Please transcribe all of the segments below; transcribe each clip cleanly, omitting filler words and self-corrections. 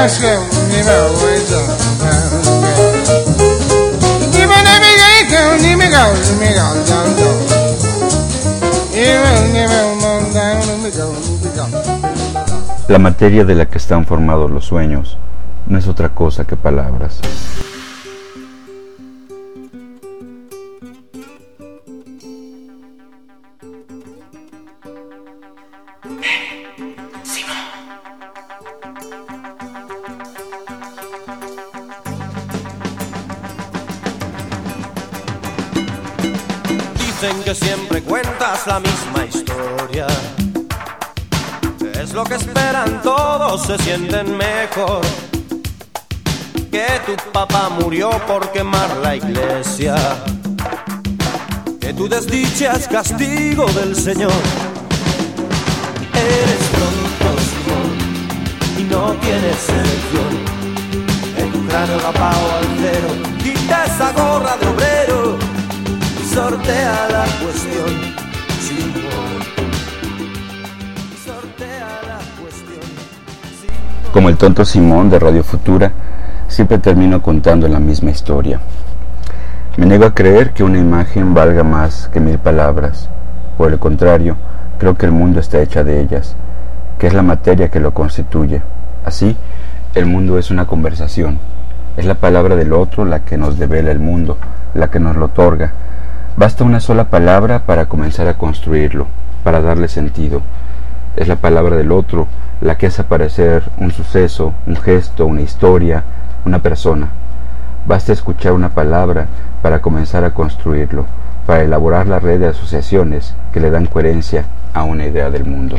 La materia de la que están formados los sueños no es otra cosa que palabras. Dicen que siempre cuentas la misma historia. Es lo que esperan todos, se sienten mejor. Que tu papá murió por quemar la iglesia. Que tu desdicha es castigo del Señor. Eres tonto, Simón, y no tienes selección. En tu cráneo rapado al cero, quita esa gorra de obrero y sortea la cuestión, Simón. Como el tonto Simón de Radio Futura, siempre termino contando la misma historia. Me niego a creer que una imagen valga más que 1000 palabras. Por el contrario, creo que el mundo está hecha de ellas, que es la materia que lo constituye. Así, el mundo es una conversación. Es la palabra del otro la que nos devela el mundo, la que nos lo otorga. Basta una sola palabra para comenzar a construirlo, para darle sentido. Es la palabra del otro la que hace aparecer un suceso, un gesto, una historia, una persona. Basta escuchar una palabra para comenzar a construirlo, para elaborar la red de asociaciones que le dan coherencia a una idea del mundo.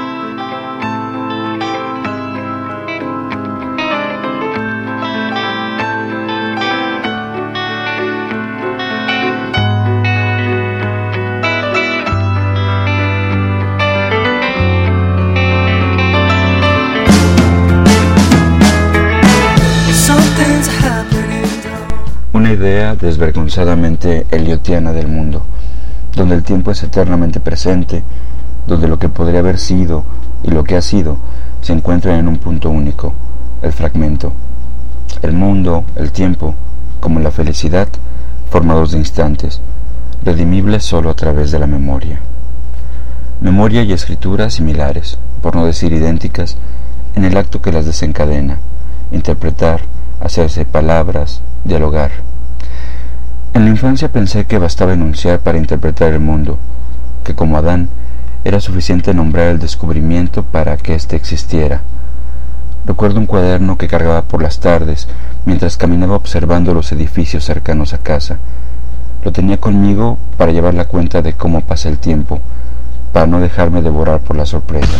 Una idea desvergonzadamente eliotiana del mundo, donde el tiempo es eternamente presente, donde lo que podría haber sido y lo que ha sido se encuentran en un punto único, el fragmento. El mundo, el tiempo, como la felicidad, formados de instantes, redimibles solo a través de la memoria. Memoria y escritura similares, por no decir idénticas, en el acto que las desencadena, interpretar, hacerse palabras, dialogar. En la infancia pensé que bastaba enunciar para interpretar el mundo, que como Adán era suficiente nombrar el descubrimiento para que éste existiera. Recuerdo un cuaderno que cargaba por las tardes mientras caminaba observando los edificios cercanos a casa. Lo tenía conmigo para llevar la cuenta de cómo pasa el tiempo, para no dejarme devorar por la sorpresa.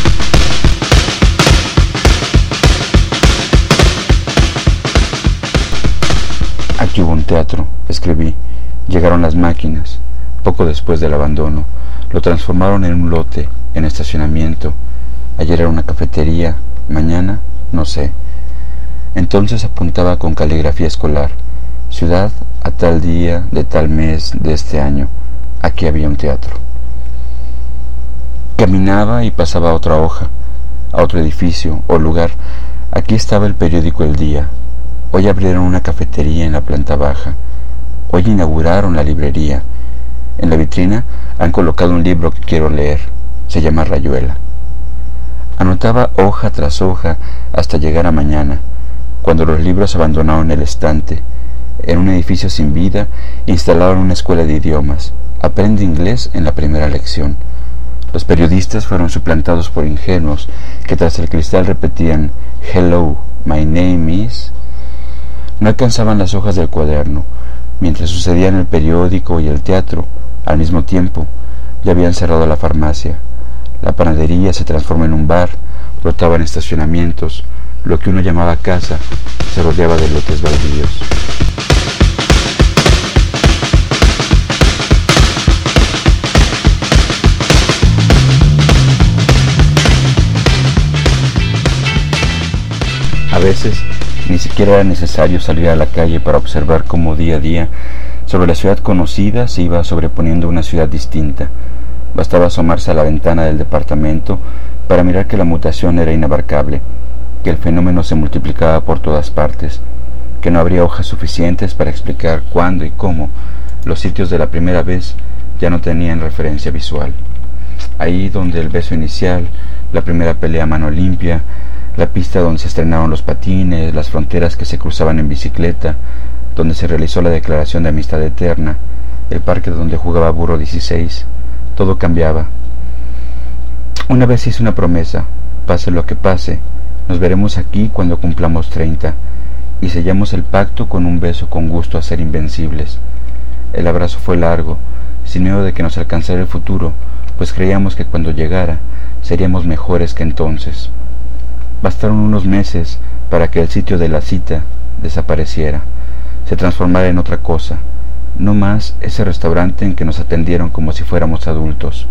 Aquí hubo un teatro, escribí. Llegaron las máquinas. Poco después del abandono, lo transformaron en un lote, en estacionamiento. Ayer era una cafetería, mañana, no sé. Entonces apuntaba con caligrafía escolar. Ciudad a tal día, de tal mes, de este año. Aquí había un teatro. Caminaba y pasaba a otra hoja, a otro edificio o lugar. Aquí estaba el periódico El Día. Hoy abrieron una cafetería en la planta baja. Hoy inauguraron la librería. En la vitrina han colocado un libro que quiero leer. Se llama Rayuela. Anotaba hoja tras hoja hasta llegar a mañana, cuando los libros abandonaron el estante. En un edificio sin vida instalaron una escuela de idiomas. Aprende inglés en la primera lección. Los periodistas fueron suplantados por ingenuos que tras el cristal repetían "Hello, my name is..." No alcanzaban las hojas del cuaderno. Mientras sucedía en el periódico y el teatro, al mismo tiempo, ya habían cerrado la farmacia. La panadería se transformó en un bar, brotaba en estacionamientos. Lo que uno llamaba casa se rodeaba de lotes baldíos. A veces ni siquiera era necesario salir a la calle para observar cómo día a día sobre la ciudad conocida se iba sobreponiendo una ciudad distinta. Bastaba asomarse a la ventana del departamento para mirar que la mutación era inabarcable. que el fenómeno se multiplicaba por todas partes, que no habría hojas suficientes para explicar cuándo y cómo los sitios de la primera vez ya no tenían referencia visual. Ahí donde el beso inicial, la primera pelea a mano limpia, la pista donde se estrenaron los patines, las fronteras que se cruzaban en bicicleta, donde se realizó la declaración de amistad eterna, el parque donde jugaba Burro 16, todo cambiaba. Una vez hice una promesa: pase lo que pase, nos veremos aquí cuando cumplamos 30, y sellamos el pacto con un beso con gusto a ser invencibles. El abrazo fue largo, sin miedo de que nos alcanzara el futuro, pues creíamos que cuando llegara seríamos mejores que entonces. Bastaron unos meses para que el sitio de la cita desapareciera, se transformara en otra cosa, no más ese restaurante en que nos atendieron como si fuéramos adultos.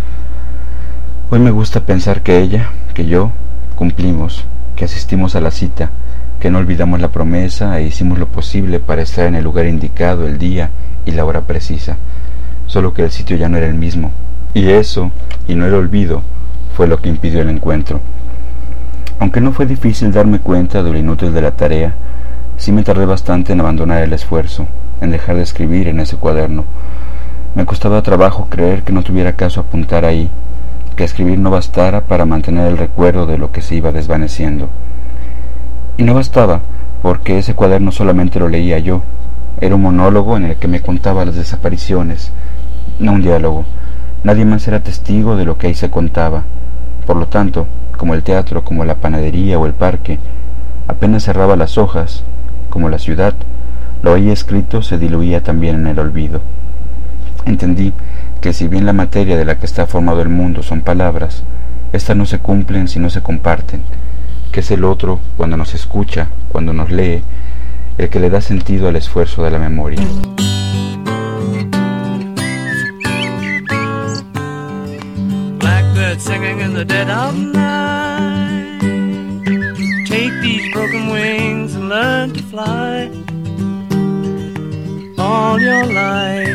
Hoy me gusta pensar que ella, que yo, cumplimos, que asistimos a la cita, que no olvidamos la promesa e hicimos lo posible para estar en el lugar indicado, el día y la hora precisa, solo que el sitio ya no era el mismo, y eso, y no el olvido, fue lo que impidió el encuentro. Aunque no fue difícil darme cuenta de lo inútil de la tarea, sí me tardé bastante en abandonar el esfuerzo, en dejar de escribir en ese cuaderno. Me costaba trabajo creer que no tuviera caso apuntar ahí, que escribir no bastara para mantener el recuerdo de lo que se iba desvaneciendo. Y no bastaba, porque ese cuaderno solamente lo leía yo. Era un monólogo en el que me contaba las desapariciones, no un diálogo. Nadie más era testigo de lo que ahí se contaba. Por lo tanto, como el teatro, como la panadería o el parque, apenas cerraba las hojas, como la ciudad, lo ahí escrito se diluía también en el olvido. Entendí que si bien la materia de la que está formado el mundo son palabras, éstas no se cumplen si no se comparten, que es el otro, cuando nos escucha, cuando nos lee, el que le da sentido al esfuerzo de la memoria. Blackbird singing in the dead of night. Take these broken wings and learn to fly. All your life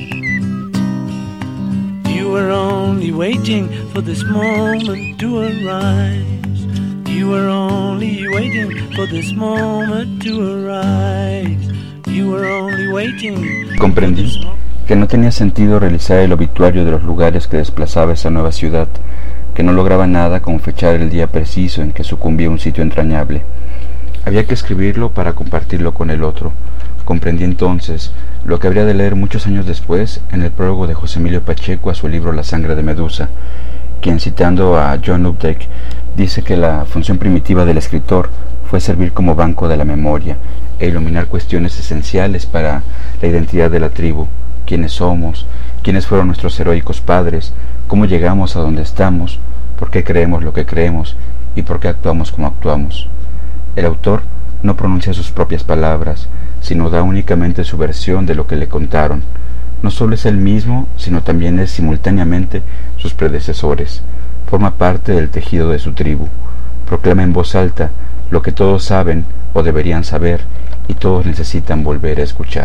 you were only waiting for this moment to arise. You were only waiting for this moment to arise. You were only waiting. Comprendí que no tenía sentido realizar el obituario de los lugares que desplazaba esa nueva ciudad, que no lograba nada con fechar el día preciso en que sucumbía un sitio entrañable. Había que escribirlo para compartirlo con el otro. Comprendí entonces lo que habría de leer muchos años después en el prólogo de José Emilio Pacheco a su libro La sangre de Medusa, quien, citando a John Updike, dice que la función primitiva del escritor fue servir como banco de la memoria e iluminar cuestiones esenciales para la identidad de la tribu: quiénes somos, quiénes fueron nuestros heroicos padres, cómo llegamos a donde estamos, por qué creemos lo que creemos y por qué actuamos como actuamos. El autor no pronuncia sus propias palabras, sino da únicamente su versión de lo que le contaron. No solo es él mismo, sino también es simultáneamente sus predecesores. Forma parte del tejido de su tribu. Proclama en voz alta lo que todos saben o deberían saber y todos necesitan volver a escuchar.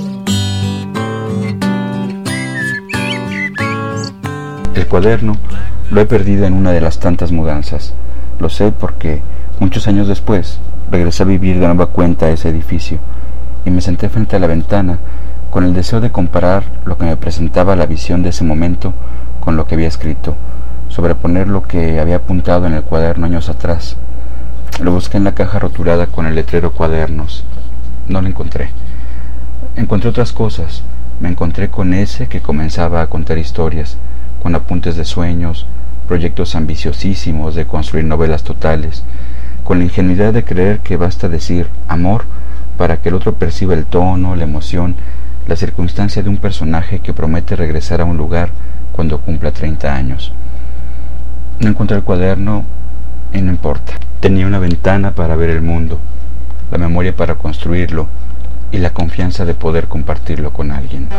El cuaderno lo he perdido en una de las tantas mudanzas. Lo sé porque muchos años después regresé a vivir de nueva cuenta a ese edificio y me senté frente a la ventana con el deseo de comparar lo que me presentaba la visión de ese momento con lo que había escrito, sobreponer lo que había apuntado en el cuaderno años atrás. Lo busqué en la caja rotulada con el letrero cuadernos. No lo encontré. Encontré otras cosas. Me encontré con ese que comenzaba a contar historias, con apuntes de sueños, proyectos ambiciosísimos de construir novelas totales, con la ingenuidad de creer que basta decir amor para que el otro perciba el tono, la emoción, la circunstancia de un personaje que promete regresar a un lugar cuando cumpla 30 años. No encontré el cuaderno y no importa. Tenía una ventana para ver el mundo, la memoria para construirlo y la confianza de poder compartirlo con alguien.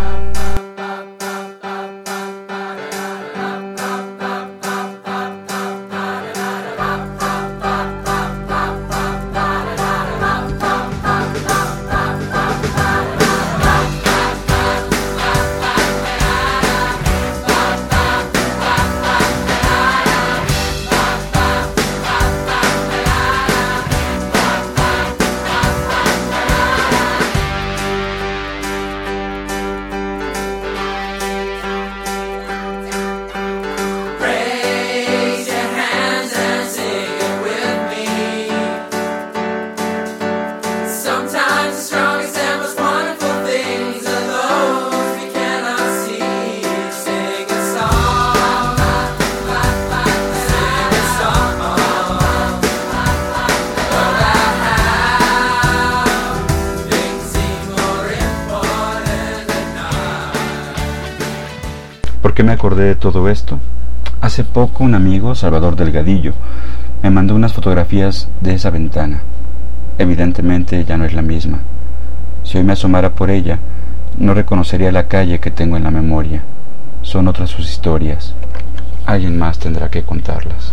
qué me acordé de todo esto? Hace poco un amigo, Salvador Delgadillo, me mandó unas fotografías de esa ventana. Evidentemente ya no es la misma. Si hoy me asomara por ella, no reconocería la calle que tengo en la memoria. Son otras sus historias. Alguien más tendrá que contarlas.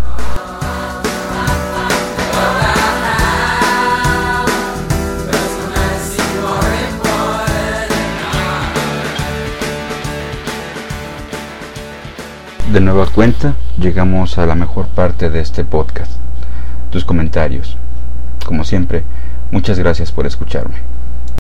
De nueva cuenta, llegamos a la mejor parte de este podcast, tus comentarios. Como siempre, muchas gracias por escucharme.